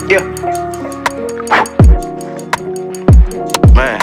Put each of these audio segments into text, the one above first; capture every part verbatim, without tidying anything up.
Yeah. Man.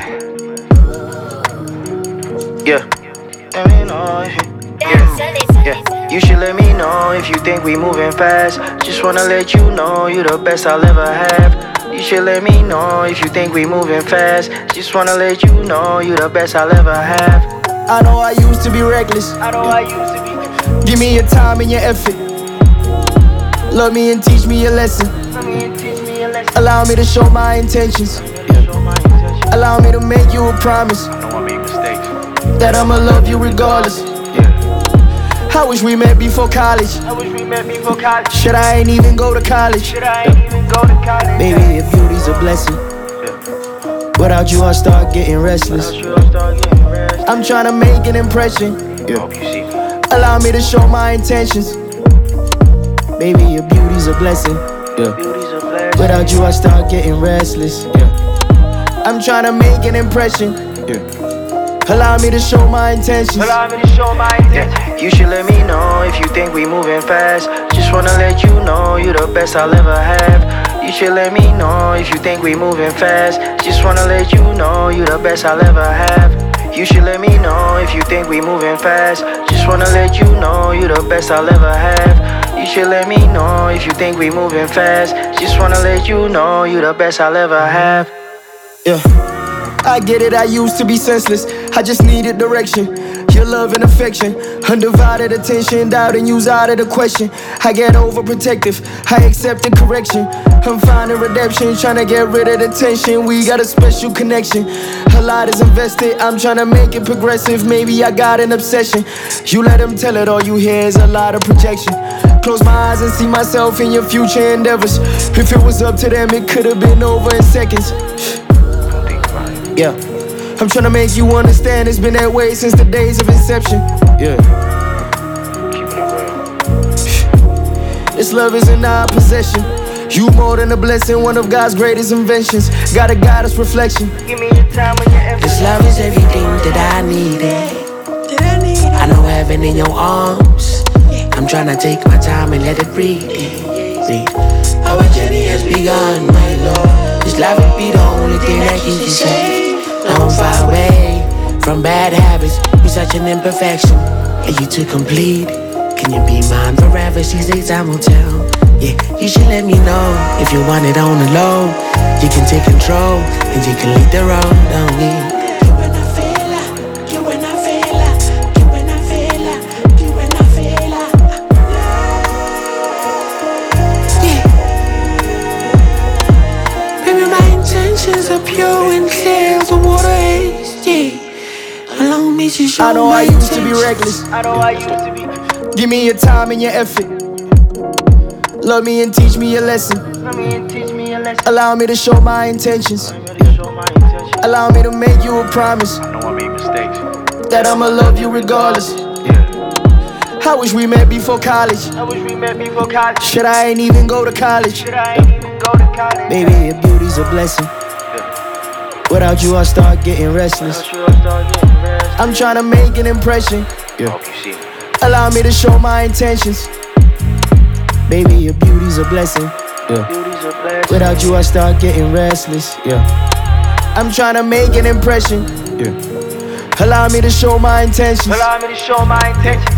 Yeah. Let me know. Yeah. Yeah. You should let me know if you think we moving fast. Just wanna let you know you the best I'll ever have. You should let me know if you think we moving fast. Just wanna let you know you the best I'll ever have. I know I used to be reckless. I know I used to be. Give me your time and your effort. Love me and teach me a lesson. Love me and teach me a lesson. Allow me to show my intentions. Yeah. Allow me to make you a promise I know I make mistakes. that I'ma love you regardless. Yeah. I wish we met before college. I wish we met before college. Should I ain't even go to college? Should I ain't even go to college? Baby, your beauty's a blessing. Yeah. Without you, I start getting restless. Without you, I start getting restless. I'm trying to make an impression. Yeah. Hope you see me. Allow me to show my intentions. Baby, your beauty's a blessing. Yeah. Beauty's a blessing. Without you, I start getting restless. Yeah. I'm trying to make an impression. Yeah. Allow me to show my intentions. Allow me to show my intentions. Yeah. You should let me know if you think we moving fast. Just wanna let you know you the best I'll ever have. You should let me know if you think we moving fast. Just wanna let you know you the best I'll ever have. You should let me know if you think we moving fast. Just wanna let you know you the best I'll ever have. You should let me know if you think we moving fast. Just wanna let you know you the best I'll ever have. Yeah. I get it, I used to be senseless. I just needed direction. Your love and affection, undivided attention, doubting you's out of the question. I get overprotective, I accepted correction. I'm finding redemption, trying to get rid of the tension. We got a special connection. A lot is invested, I'm trying to make it progressive. Maybe I got an obsession. You let them tell it, all you hear is a lot of projection. Close my eyes and see myself in your future endeavors. If it was up to them, it could have been over in seconds. Yeah. I'm tryna make you understand it's been that way since the days of inception. Yeah. This love is in our possession. You more than a blessing, one of God's greatest inventions. Gotta guide us reflection. Give me your time and your effort. This love is everything that I needed. I know heaven in your arms. I'm tryna take my time and let it breathe. breathe. Our journey has begun, my Lord. This life will be the only thing that keeps me safe. Now I'm far away from bad habits. You're such an imperfection, and you too complete. Can you be mine forever? She says time will tell. Yeah, you should let me know if you want it on the low. You can take control, and you can lead the road, don't need. You and I feel like, you and I feel like, you and I feel like, you and I feel like. Yeah. Baby, my intentions are pure and clear as the water is, yeah. Allow me to show I know my I used to be intentions. reckless. I know I used to be. Give me your time and your effort. Love me and teach me a lesson. Love me and teach me a lesson. Allow me to show my intentions. Allow me to show my intentions. Allow me to make you a promise I know I make mistakes. that I'ma love you regardless. Yeah. I wish we met before college. I wish we met before college. Should I ain't even go to college? Should I ain't even go to college? Baby, your beauty's a blessing. Yeah. Without you, I start getting restless. Without you, I start getting restless. I'm trying to make an impression. I hope you see me. Allow me to show my intentions. Baby, your beauty's a blessing. Yeah. Beauty's a blessing. Without you, I start getting restless. Yeah. I'm trying to make an impression. Yeah. Allow me to show my intentions. Allow me to show my intentions.